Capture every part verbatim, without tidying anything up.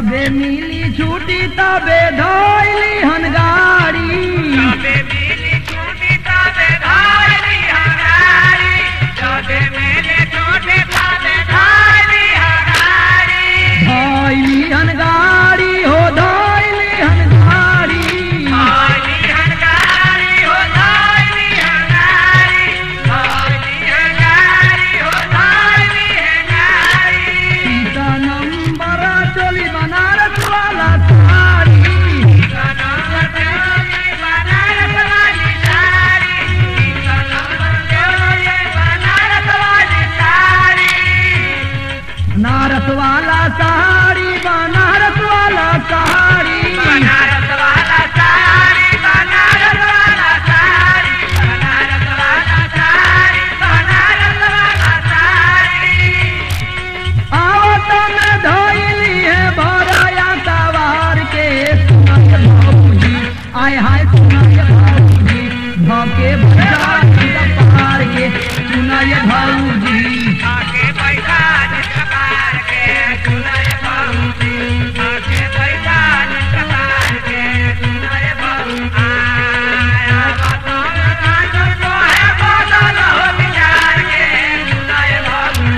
जबे मिली छुट्टी तबे धइली हन गाड़ी जबे मिली छुट्टी तबे धइली हन गाड़ी जबे मिली छुट्टी तबे धइली हन गाड़ी धइली हन गाड़ी हो धइली हन गाड़ी धइली हन गाड़ी हो धइली हन गाड़ी धइली हन गाड़ी हो धइली हन गाड़ी सीता नंबर चली बनारस वाला साड़ी सीता नंबर चली बनारस वाली साड़ी सीता नंबर चली बनारस वाली साड़ी बनारस वाला साड़ी बनारस वाला साड़ी बनारस वाला साड़ी बनारस वाला साड़ी बनारस वाला साड़ी बनारस वाला साड़ी आवत में धइली है भराया सवार के सुनाय भौजी आय हाय सुनाय भौजी धके भजा पार के सुनाय भौजी आके बैठा निकबार के सुनाय भौजी आके बैठा निकबार के सुनाय भौजी आया बताओ नाच तो है बदल हो विचार के सुनाय भौजी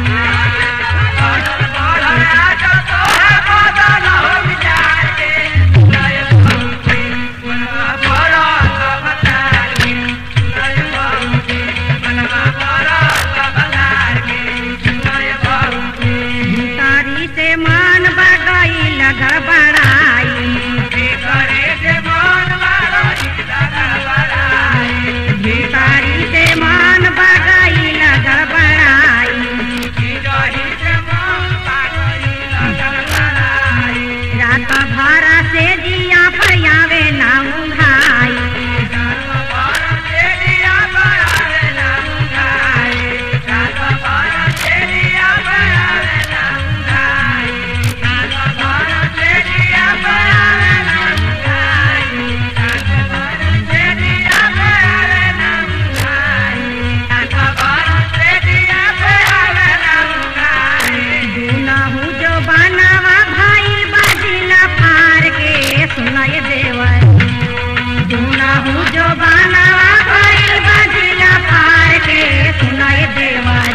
बदल बदल नाच तो है बदल हो विचार के सुनाय भौजी मनवा बड़ा अवतार के सुनाय भौजी मनवा बड़ा अवतार के सुनाय भौजी भिखारी से मान बगई लगा बड़ाई भिखारी से मान बगई लगा बड़ाई भिखारी से मान बगई लगा बड़ाई भिखारी से मान बगई लगा बड़ाई रात भर से जिया फयावे ना उंघाई रात भर से दिया बड़ावे ना उंघाई रात भर से दिया बड़ावे ना उंघाई रात भर से दिया बड़ावे ना उंघाई रात भर से दिया बड़ावे ना उंघाई रात भर से दिया बड़ावे ना उंघाई दुनहु जो बनावा भाई बाजिला फार के सुनाय देवर दुनहु जो बनावा भाई बाजिला फार के सुनाय देवर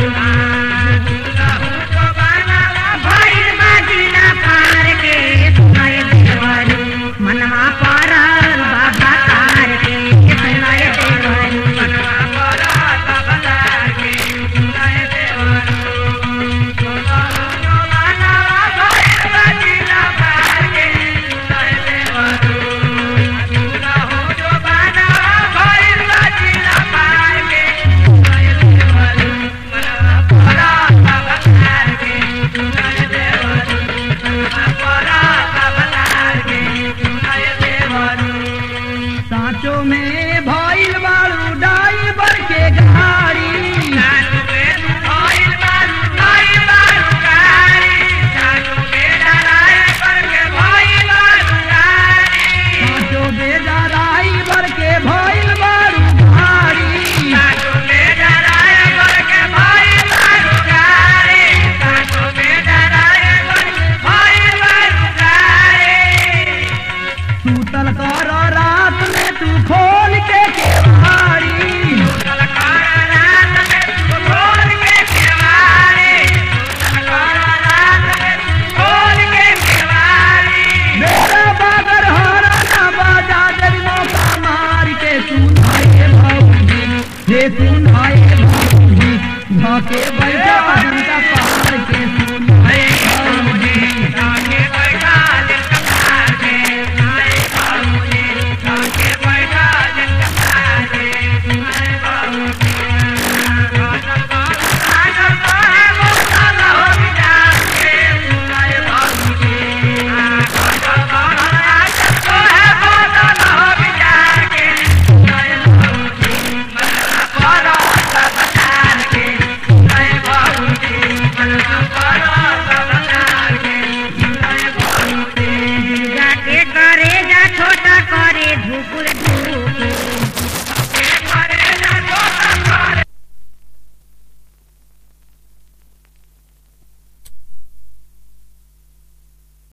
भाई बाजिला फार के सुनाय देवर मनवा परल बाबा तार के सुनाय देवर मनवा बड़ा बबलार के सुनाय देवर सोना सोना भाई बाजिला फार के सुनाय देवर सुना हो जो बाना भाई बाजिला फार के सुनाय देवर मनवा बड़ा बबलार के सुनाय देवर मनवा बड़ा बबलार के सुनाय देवर सांचो में भइल बाड़ू ड्राइवर के गाड़ी जानू बेनू भइल बारू भइल बारू गाड़ी जानू बेटा राय पर के भइल बारू गाड़ी सांचो बेजा ड्राइवर के भइल बाड़ू गाड़ी जानू बेटा राय पर के भइल बारू गाड़ी जानू बेटा राय पर के भइल बारू गाड़ी सूतल कर रात में तू खोल के केवाड़ी सुतल कर रात में तू खोल के केवाड़ी सुतल कर रात में तू खोल के केवाड़ी मेरा बागर हरा ना बाजा जब मौका मार के सुनाए भौजी हे सुनाए भौजी धके